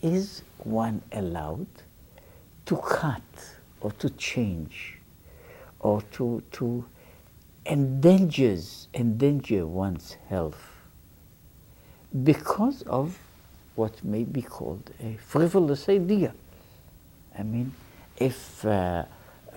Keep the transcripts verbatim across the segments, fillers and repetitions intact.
is one allowed to cut or to change or to, to endangers, endanger one's health because of what may be called a frivolous idea? I mean, if, uh, uh,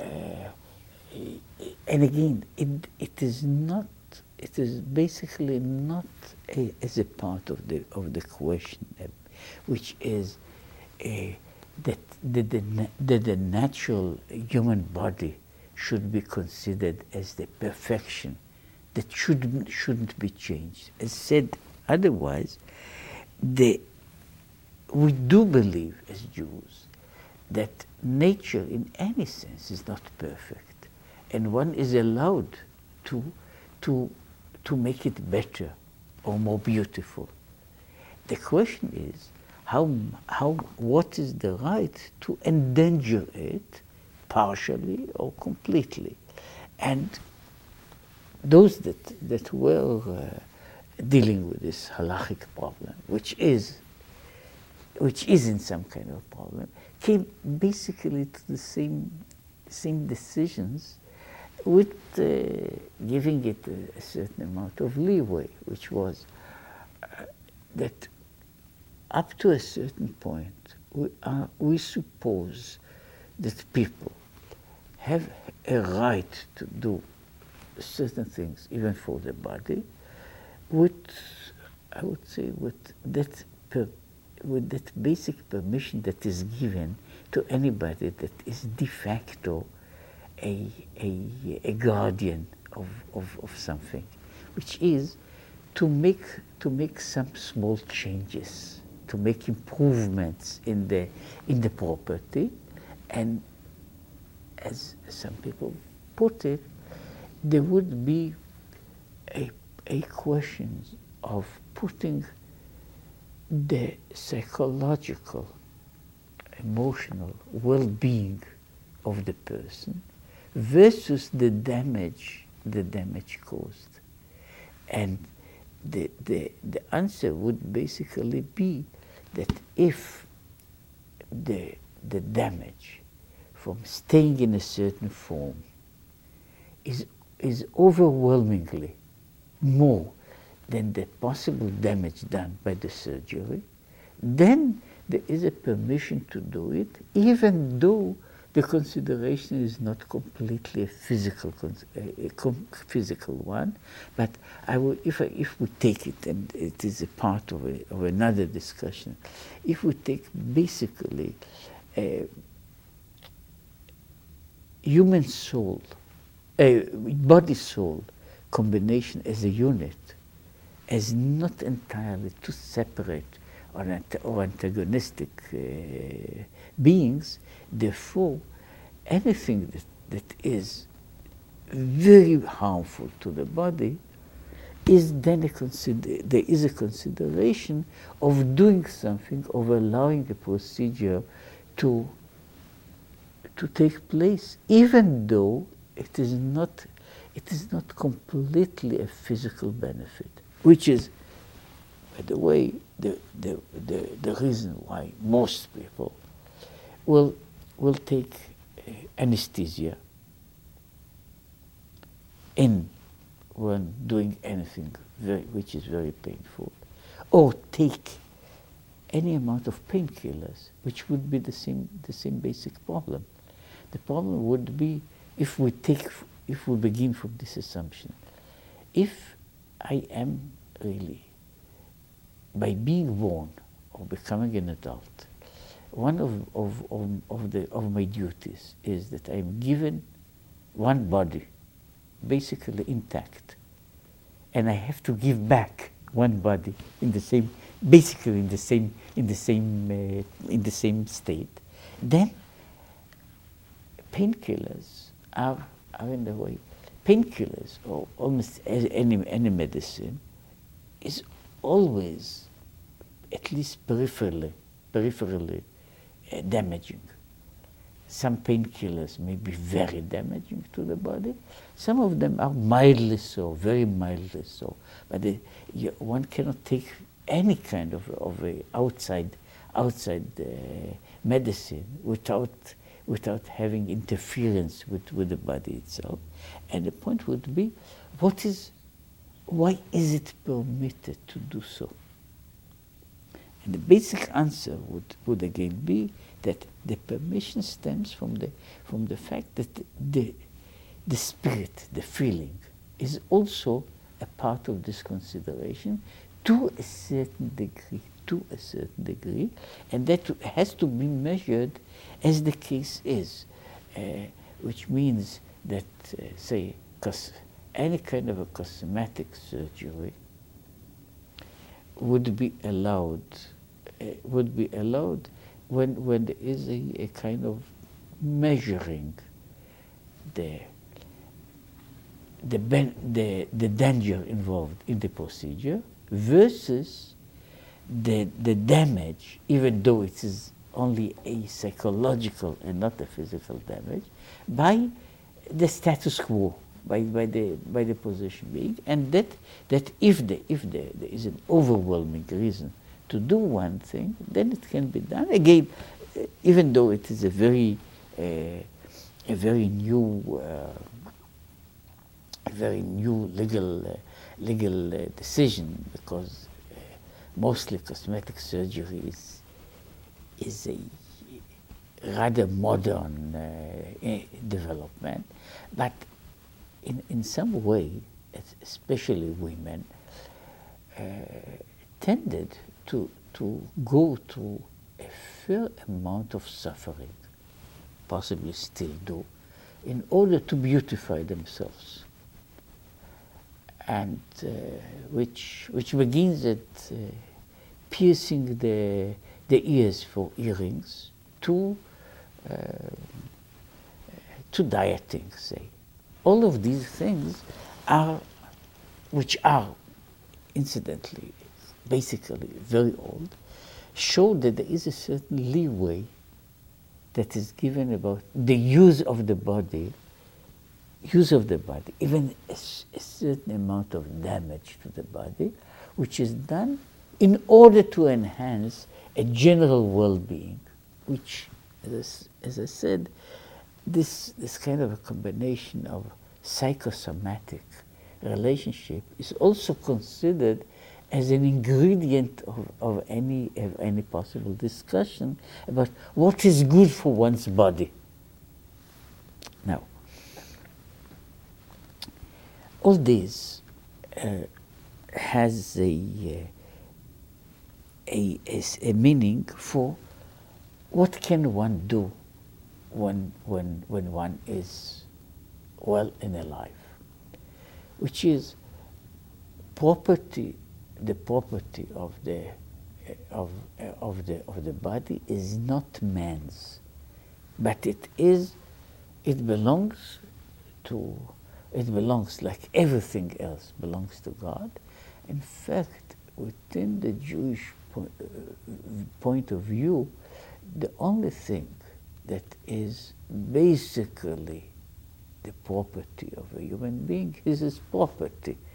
and again, it, it is not, it is basically not a, as a part of the, of the question, uh, which is uh, that the, the, the, the natural human body should be considered as the perfection that shouldn't, shouldn't be changed. As said otherwise, the, we do believe as Jews that nature in any sense is not perfect, and one is allowed to, to, to make it better or more beautiful. The question is, how, how, what is the right to endanger it partially or completely? And those that, that were uh, dealing with this halachic problem, which is, which is in some kind of problem, came basically to the same, same decisions with uh, giving it a, a certain amount of leeway, which was uh, that up to a certain point, we, are, we suppose that people have a right to do certain things, even for the body, with, I would say, with that, per, with that basic permission that is given to anybody that is de facto a, a, a guardian of, of, of something, which is to make, to make some small changes, to make improvements in the, in the property, and as some people put it, there would be a, a question of putting the psychological, emotional well-being of the person versus the damage, the damage caused. And the, the, the answer would basically be that if the, the damage from staying in a certain form is, is overwhelmingly more than the possible damage done by the surgery, then there is a permission to do it, even though the consideration is not completely a physical, a physical one. But I will, if, I, if we take it, and it is a part of, a, of another discussion, if we take basically a human soul, a body-soul combination as a unit, as not entirely two separate or, ant or antagonistic uh, beings, therefore anything that, that is very harmful to the body is then a consider there is a consideration of doing something, of allowing a procedure to to take place, even though it is not it is not completely a physical benefit, which is, by the way, the the the, the reason why most people will will take uh, anesthesia in when doing anything very, which is very painful, or take any amount of painkillers, which would be the same the same basic problem. The problem would be if we take if we begin from this assumption. If I am really, by being born or becoming an adult, one of, of, of, of, the, of my duties is that I am given one body, basically intact, and I have to give back one body in the same, basically in the same, in the same, uh, in the same state. Then painkillers are, are in the way. Painkillers, or almost any, any medicine, is always, at least peripherally, peripherally uh, damaging. Some painkillers may be very damaging to the body. Some of them are mildly so, very mildly so. But they, you, one cannot take any kind of, of a outside, outside uh, medicine without without having interference with, with the body itself. And the point would be, what is, why is it permitted to do so? And the basic answer would, would again be that the permission stems from the, from the fact that the, the, the spirit, the feeling, is also a part of this consideration to a certain degree, to a certain degree, and that has to be measured as the case is, uh, which means that, uh, say, cos any kind of a cosmetic surgery would be allowed, uh, would be allowed when, when there is a, a kind of measuring the, the, ben the, the danger involved in the procedure versus the, the damage, even though it is only a psychological and not a physical damage, by the status quo, by, by, the, by the position being, and that, that if, the, if the, there is an overwhelming reason to do one thing, then it can be done. Again, even though it is a very, uh, a very new, uh, a very new legal, uh, legal uh, decision, because uh, mostly cosmetic surgery is is a rather modern uh, development, but in, in some way, especially women, uh, tended to, to go through a fair amount of suffering, possibly still do, in order to beautify themselves. And uh, which, which begins at uh, piercing the the ears for earrings, to, uh, to dieting, say. All of these things are, which are incidentally, basically very old, show that there is a certain leeway that is given about the use of the body, use of the body, even a, a certain amount of damage to the body, which is done in order to enhance a general well-being, which, as, as I said, this, this kind of a combination of psychosomatic relationship is also considered as an ingredient of, of, any, of any possible discussion about what is good for one's body. Now, all this uh, has a, uh, A, a, a meaning for what can one do when, when, when one is well and alive, which is property, the property of the, of, of the, of the body is not man's, but it is, it belongs to, it belongs, like everything else, belongs to God. In fact, within the Jewish point, uh, point of view, the only thing that is basically the property of a human being is his property.